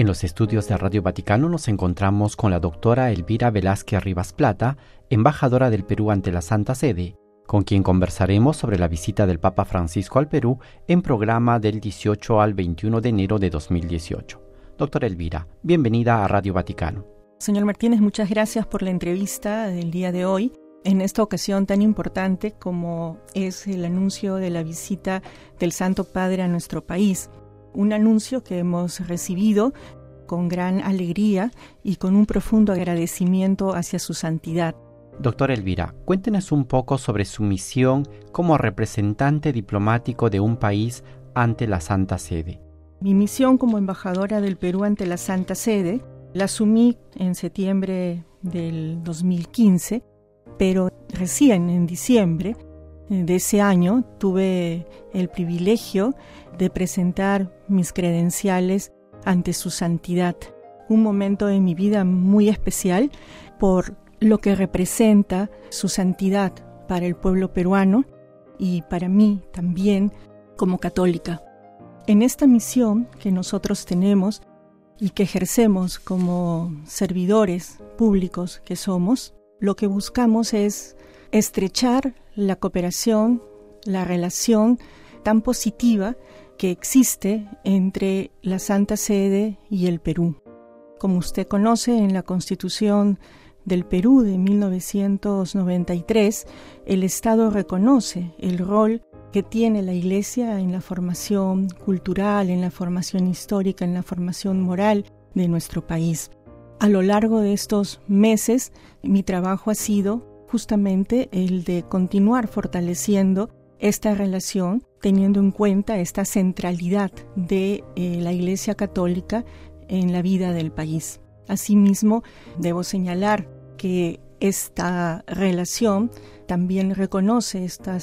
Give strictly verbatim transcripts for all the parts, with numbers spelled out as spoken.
En los estudios de Radio Vaticano nos encontramos con la doctora Elvira Velázquez Rivas Plata, embajadora del Perú ante la Santa Sede, con quien conversaremos sobre la visita del Papa Francisco al Perú en programa del dieciocho al veintiuno de enero de dos mil dieciocho. Doctora Elvira, bienvenida a Radio Vaticano. Señor Martínez, muchas gracias por la entrevista del día de hoy, en esta ocasión tan importante como es el anuncio de la visita del Santo Padre a nuestro país. Un anuncio que hemos recibido con gran alegría y con un profundo agradecimiento hacia su santidad. Doctora Elvira, cuéntenos un poco sobre su misión como representante diplomático de un país ante la Santa Sede. Mi misión como embajadora del Perú ante la Santa Sede la asumí en septiembre del dos mil quince, pero recién en diciembre de ese año tuve el privilegio de presentar mis credenciales ante su santidad. Un momento en mi vida muy especial por lo que representa su santidad para el pueblo peruano y para mí también como católica. En esta misión que nosotros tenemos y que ejercemos como servidores públicos que somos, lo que buscamos es estrechar la cooperación, la relación tan positiva que existe entre la Santa Sede y el Perú. Como usted conoce, en la Constitución del Perú de mil novecientos noventa y tres, el Estado reconoce el rol que tiene la Iglesia en la formación cultural, en la formación histórica, en la formación moral de nuestro país. A lo largo de estos meses, mi trabajo ha sido justamente el de continuar fortaleciendo esta relación, teniendo en cuenta esta centralidad de eh, la Iglesia Católica en la vida del país. Asimismo, debo señalar que esta relación también reconoce esta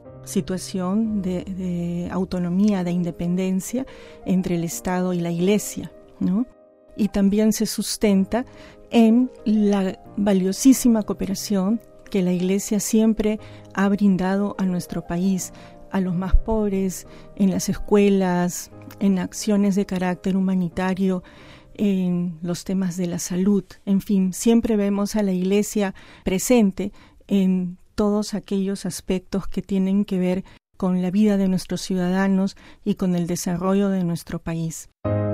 situación de, de autonomía, de independencia entre el Estado y la Iglesia, ¿no? Y también se sustenta en la valiosísima cooperación que la Iglesia siempre ha brindado a nuestro país, a los más pobres, en las escuelas, en acciones de carácter humanitario, en los temas de la salud. En fin, siempre vemos a la Iglesia presente en todos aquellos aspectos que tienen que ver con la vida de nuestros ciudadanos y con el desarrollo de nuestro país.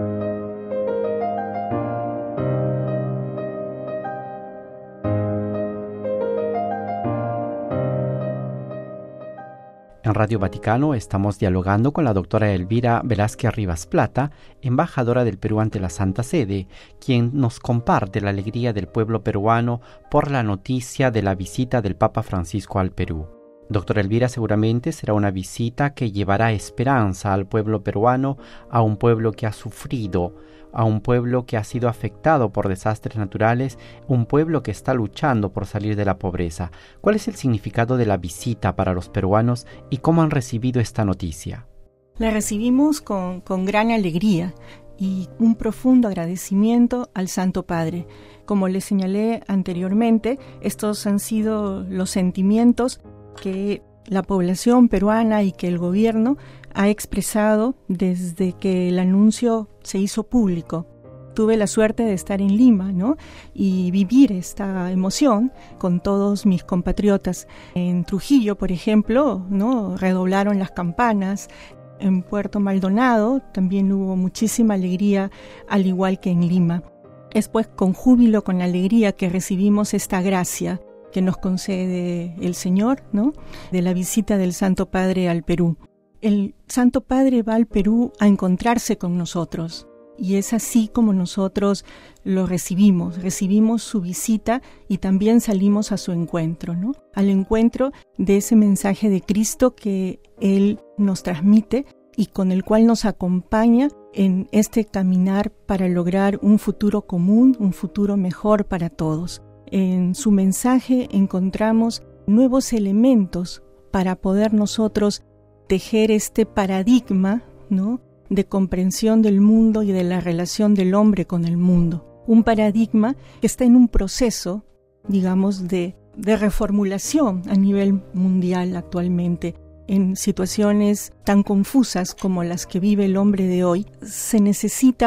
En Radio Vaticano estamos dialogando con la doctora Elvira Velázquez Rivas Plata, embajadora del Perú ante la Santa Sede, quien nos comparte la alegría del pueblo peruano por la noticia de la visita del Papa Francisco al Perú. Doctora Elvira, seguramente será una visita que llevará esperanza al pueblo peruano, a un pueblo que ha sufrido, a un pueblo que ha sido afectado por desastres naturales, un pueblo que está luchando por salir de la pobreza. ¿Cuál es el significado de la visita para los peruanos y cómo han recibido esta noticia? La recibimos con, con gran alegría y un profundo agradecimiento al Santo Padre. Como les señalé anteriormente, estos han sido los sentimientos que la población peruana y que el gobierno ha expresado desde que el anuncio se hizo público. Tuve la suerte de estar en Lima, ¿no? Y vivir esta emoción con todos mis compatriotas. En Trujillo, por ejemplo, ¿no? Redoblaron las campanas. En Puerto Maldonado también hubo muchísima alegría, al igual que en Lima. Es pues con júbilo, con alegría que recibimos esta gracia que nos concede el Señor, ¿no? De la visita del Santo Padre al Perú. El Santo Padre va al Perú a encontrarse con nosotros y es así como nosotros lo recibimos. Recibimos su visita y también salimos a su encuentro, ¿no? Al encuentro de ese mensaje de Cristo que Él nos transmite y con el cual nos acompaña en este caminar para lograr un futuro común, un futuro mejor para todos. En su mensaje encontramos nuevos elementos para poder nosotros tejer este paradigma, ¿no?, de comprensión del mundo y de la relación del hombre con el mundo. Un paradigma que está en un proceso, digamos, de, de reformulación a nivel mundial actualmente. En situaciones tan confusas como las que vive el hombre de hoy, se necesita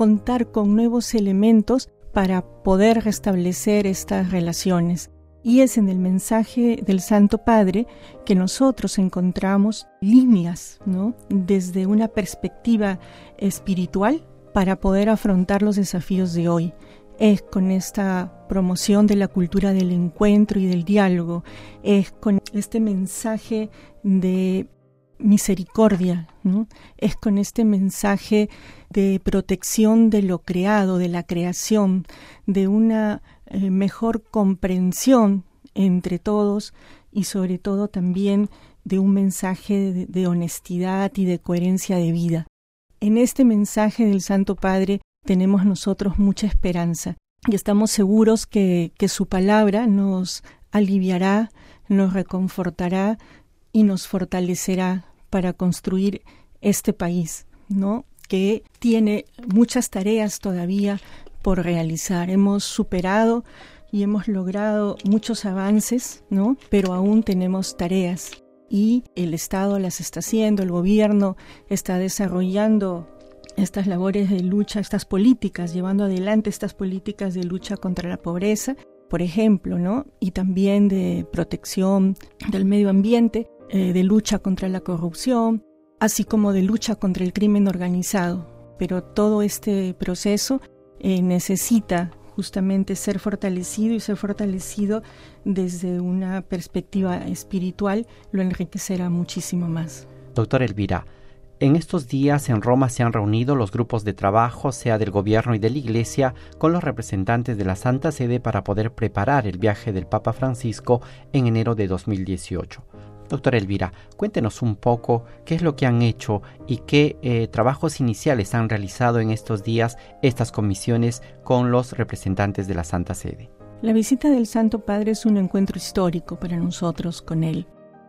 contar con nuevos elementos para poder restablecer estas relaciones. Y es en el mensaje del Santo Padre que nosotros encontramos líneas, ¿no?, desde una perspectiva espiritual para poder afrontar los desafíos de hoy. Es con esta promoción de la cultura del encuentro y del diálogo, es con este mensaje de misericordia, ¿no? Es con este mensaje de protección de lo creado, de la creación, de una eh, mejor comprensión entre todos y sobre todo también de un mensaje de, de honestidad y de coherencia de vida. En este mensaje del Santo Padre tenemos nosotros mucha esperanza y estamos seguros que, que su palabra nos aliviará, nos reconfortará y nos fortalecerá para construir este país, ¿no?, que tiene muchas tareas todavía por realizar. Hemos superado y hemos logrado muchos avances, ¿no?, pero aún tenemos tareas y el Estado las está haciendo, el gobierno está desarrollando estas labores de lucha, estas políticas, llevando adelante estas políticas de lucha contra la pobreza, por ejemplo, ¿no?, y también de protección del medio ambiente, eh, de lucha contra la corrupción, así como de lucha contra el crimen organizado. Pero todo este proceso eh, necesita justamente ser fortalecido y ser fortalecido desde una perspectiva espiritual lo enriquecerá muchísimo más. Doctora Elvira, en estos días en Roma se han reunido los grupos de trabajo, sea del gobierno y de la Iglesia, con los representantes de la Santa Sede para poder preparar el viaje del Papa Francisco en enero de dos mil dieciocho. Doctora Elvira, cuéntenos un poco qué es lo que han hecho y qué eh, trabajos iniciales han realizado en estos días estas comisiones con los representantes de la Santa Sede. La visita del Santo Padre es un encuentro histórico para nosotros con él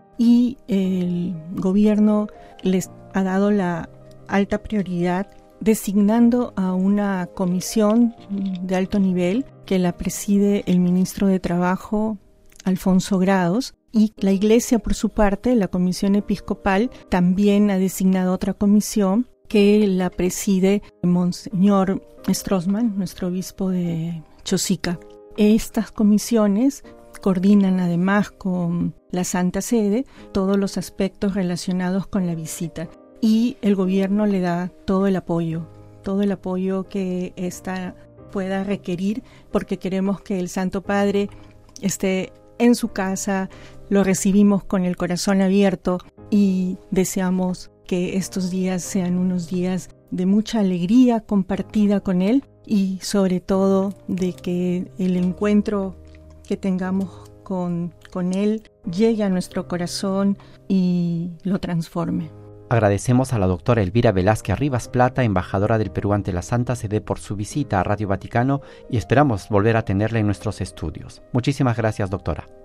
y el gobierno les ha dado la alta prioridad designando a una comisión de alto nivel que la preside el ministro de Trabajo, Alfonso Grados, y la Iglesia, por su parte, la Comisión Episcopal, también ha designado otra comisión que la preside Monseñor Strossman, nuestro obispo de Chosica. Estas comisiones coordinan además con la Santa Sede todos los aspectos relacionados con la visita y el gobierno le da todo el apoyo, todo el apoyo que ésta pueda requerir, porque queremos que el Santo Padre esté en su casa, lo recibimos con el corazón abierto y deseamos que estos días sean unos días de mucha alegría compartida con él y sobre todo de que el encuentro que tengamos con, con él llegue a nuestro corazón y lo transforme. Agradecemos a la doctora Elvira Velázquez Rivas Plata, embajadora del Perú ante la Santa Sede, por su visita a Radio Vaticano y esperamos volver a tenerla en nuestros estudios. Muchísimas gracias, doctora.